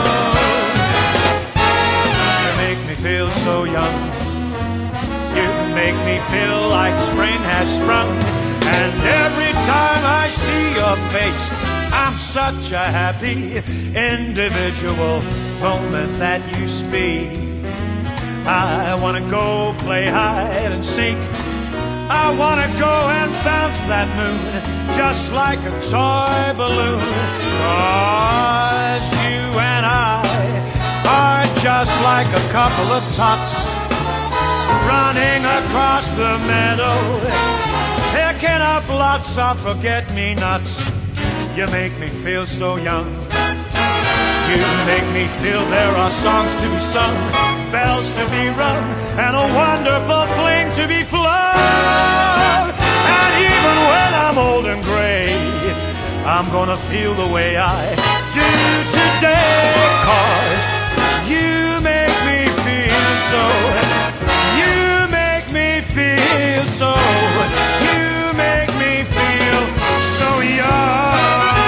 You make me feel so young. You make me feel like spring has sprung. And every time I see your face, I'm such a happy individual. Moment that you speak, I want to go play hide and seek. I want to go and bounce that moon just like a toy balloon. 'Cause you and I are just like a couple of tots running across the meadow, picking up lots of forget-me-nots. You make me feel so young. You make me feel there are songs to be sung, bells to be rung, and a wonderful fling to be flown. And even when I'm old and gray, I'm gonna feel the way I do today, 'cause you make me feel so. You make me feel so. You make me feel so young.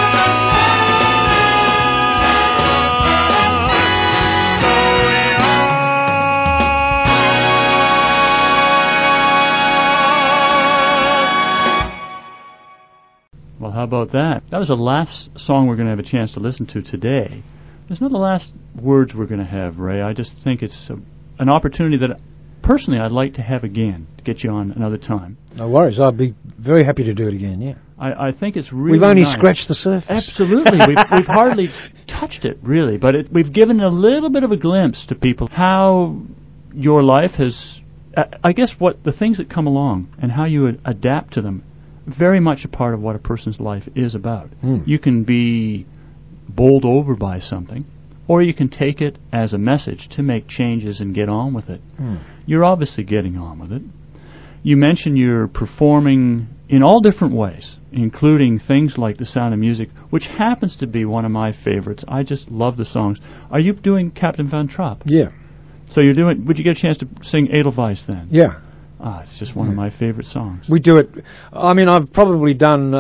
Well, how about that? That was the last song we're going to have a chance to listen to today. There's not the last words we're going to have, Ray. I just think it's an opportunity that, personally, I'd like to have again, to get you on another time.
No worries. I'd be very happy to do it again, yeah.
I think it's really
We've only
nice.
scratched the surface.
Absolutely. we've hardly touched it, really. But we've given a little bit of a glimpse to people how your life has, I guess, what the things that come along and how you adapt to them, very much a part of what a person's life is about. You can be bowled over by something, or you can take it as a message to make changes and get on with it. You're obviously getting on with it. You mentioned you're performing in all different ways, including things like The Sound of Music, which happens to be one of my favorites. I just love the songs. Are you doing Captain Van Trapp?
Yeah.
So you're doing, would you get a chance to sing Edelweiss then?
Yeah.
It's just one of my favorite songs.
We do it. I mean, I've probably done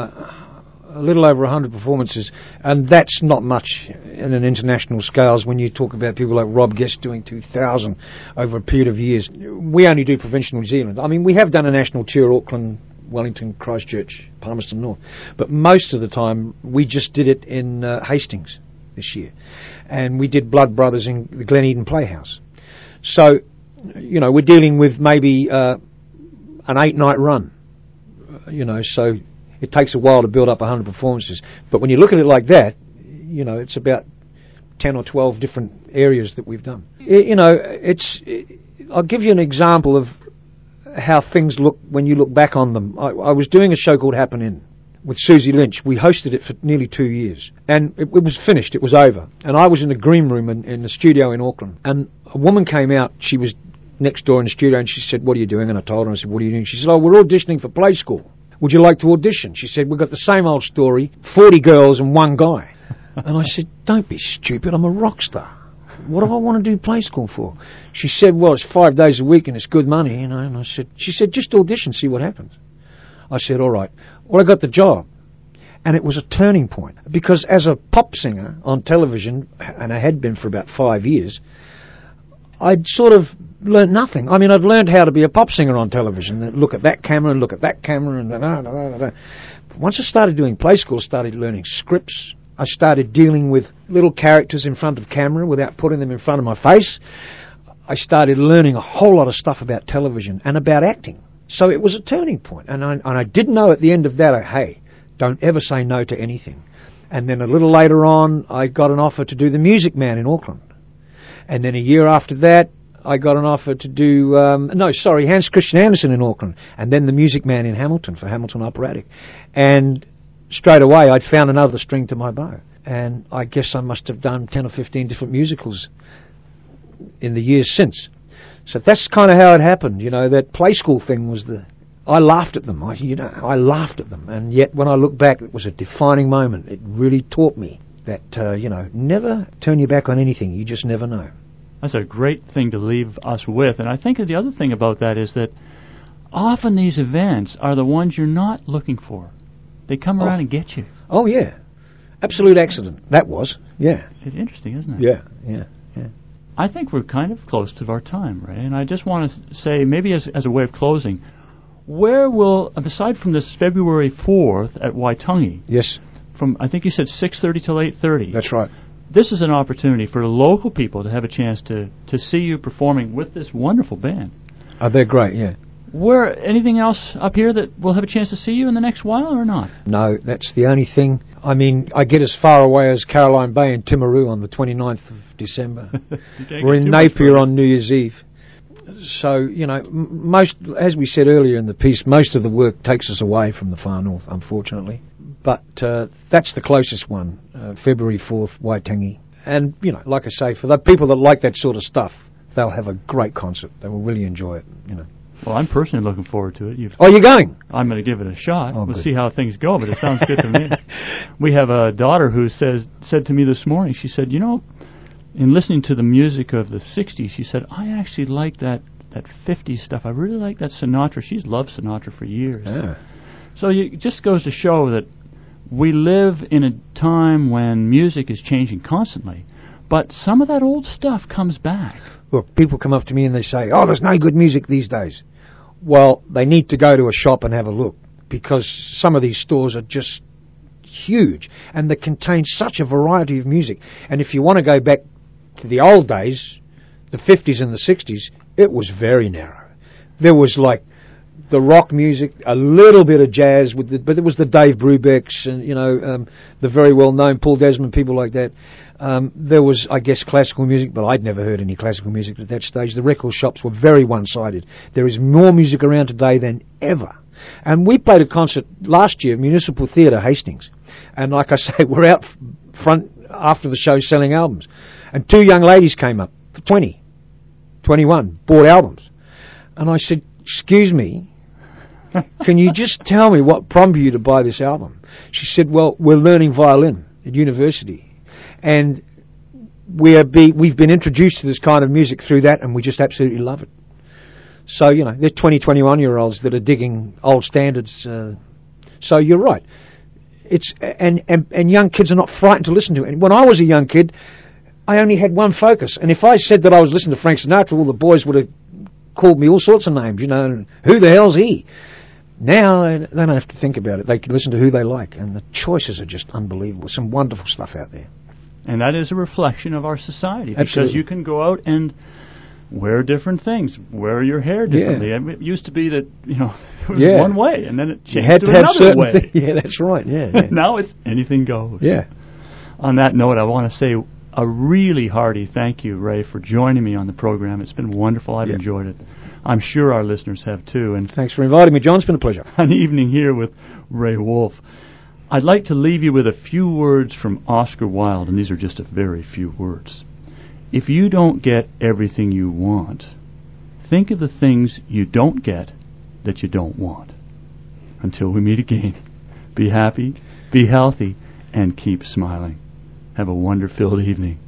a little over 100 performances, and that's not much in an international scales when you talk about people like Rob Guest doing 2,000 over a period of years. We only do provincial New Zealand. I mean, we have done a national tour, Auckland, Wellington, Christchurch, Palmerston North, but most of the time we just did it in Hastings this year, and we did Blood Brothers in the Glen Eden Playhouse. So, you know, we're dealing with maybe an 8-night run, you know, so it takes a while to build up 100 performances. But when you look at it like that, you know, it's about 10 or 12 different areas that we've done. You know, I'll give you an example of how things look when you look back on them. I was doing a show called Happen In with Susie Lynch. We hosted it for nearly 2 years, and it was finished, it was over, and I was in the green room in the studio in Auckland, and a woman came out. She was next door in the studio, and she said, "What are you doing?" And I told her. I said, "What are you doing?" She said, "Oh, we're auditioning for Play School. Would you like to audition?" She said, "We've got the same old story, 40 girls and one guy." And I said, "Don't be stupid, I'm a rock star. What do I want to do Play School for?" She said, "Well, it's 5 days a week and it's good money, you know." And she said, "Just audition, see what happens." I said, "All right." Well, I got the job. And it was a turning point, because as a pop singer on television, and I had been for about 5 years, I'd sort of learnt nothing. I mean, I'd learned how to be a pop singer on television. Look at that camera and look at that camera and But once I started doing Play School, I started learning scripts. I started dealing with little characters in front of camera without putting them in front of my face. I started learning a whole lot of stuff about television and about acting. So it was a turning point. And I did know at the end of that, hey, don't ever say no to anything. And then a little later on, I got an offer to do The Music Man in Auckland. And then a year after that, I got an offer to do, Hans Christian Andersen in Auckland. And then The Music Man in Hamilton for Hamilton Operatic. And straight away, I'd found another string to my bow. And I guess I must have done 10 or 15 different musicals in the years since. So that's kind of how it happened. You know, that Play School thing was I laughed at them. I laughed at them. And yet when I look back, it was a defining moment. It really taught me that, never turn your back on anything. You just never know.
That's a great thing to leave us with. And I think the other thing about that is that often these events are the ones you're not looking for. They come around and get you.
Oh, yeah. Absolute accident. That was. Yeah.
It's interesting, isn't it?
Yeah.
I think we're kind of close to our time, Ray. And I just want to say, maybe as a way of closing, where will, aside from this February 4th at Waitangi,
yes,
from, I think you said 6:30 till 8:30.
That's right.
This is an opportunity for local people to have a chance to see you performing with this wonderful band.
Oh, they're great, yeah.
Where, anything else up here that we'll have a chance to see you in the next while or not?
No, that's the only thing. I mean, I get as far away as Caroline Bay and Timaru on the 29th of December. We're in Napier on New Year's Eve. So, you know, most, as we said earlier in the piece, most of the work takes us away from the far north, unfortunately. But that's the closest one, February 4th, Waitangi. And, you know, like I say, for the people that like that sort of stuff, they'll have a great concert. They will really enjoy it, you know.
Well, I'm personally looking forward to it.
Oh, you're going?
I'm going to give it a shot.
Oh,
we'll
good.
see how things go, but it sounds good to me. We have a daughter who said to me this morning, she said, you know, in listening to the music of the 60s, she said, I actually like that 50s stuff. I really like that Sinatra. She's loved Sinatra for years.
Yeah.
So it just goes to show that we live in a time when music is changing constantly, but some of that old stuff comes back.
Look, people come up to me and they say, oh, there's no good music these days. Well, they need to go to a shop and have a look, because some of these stores are just huge and they contain such a variety of music. And if you want to go back to the old days, the 50s and the 60s, it was very narrow. There was like the rock music, a little bit of jazz, but it was the Dave Brubecks and, the very well-known Paul Desmond, people like that. There was, I guess, classical music, but I'd never heard any classical music at that stage. The record shops were very one-sided. There is more music around today than ever. And we played a concert last year, Municipal Theatre, Hastings. And like I say, we're out front after the show selling albums. And two young ladies came up, 20, 21, bought albums. And I said, excuse me, can you just tell me what prompted you to buy this album? She said, well, we're learning violin at university. And we've been introduced to this kind of music through that, and we just absolutely love it. So, you know, there's 20, 21-year-olds that are digging old standards. So you're right. It's and young kids are not frightened to listen to it. And when I was a young kid, I only had one focus. And if I said that I was listening to Frank Sinatra, all the boys would have called me all sorts of names, you know, who the hell's he? Now they don't have to think about it. They can listen to who they like, and the choices are just unbelievable. Some wonderful stuff out there.
And that is a reflection of our society.
Absolutely.
Because you can go out and wear different things, wear your hair differently.
Yeah.
I mean, it used to be that, you know, it was
Yeah.
one way, and then it
You
changed
had
to
to have
another
certain
way.
things. Yeah, that's right. Yeah, yeah.
Now it's anything goes.
Yeah.
On that note, I want to say a really hearty thank you, Ray, for joining me on the program. It's been wonderful. I've enjoyed it. I'm sure our listeners have too. And
Thanks for inviting me, John. It's been a pleasure.
an evening here with Ray Wolf. I'd like to leave you with a few words from Oscar Wilde, and these are just a very few words. If you don't get everything you want, think of the things you don't get that you don't want. Until we meet again, be happy, be healthy, and keep smiling. Have a wonder-filled evening.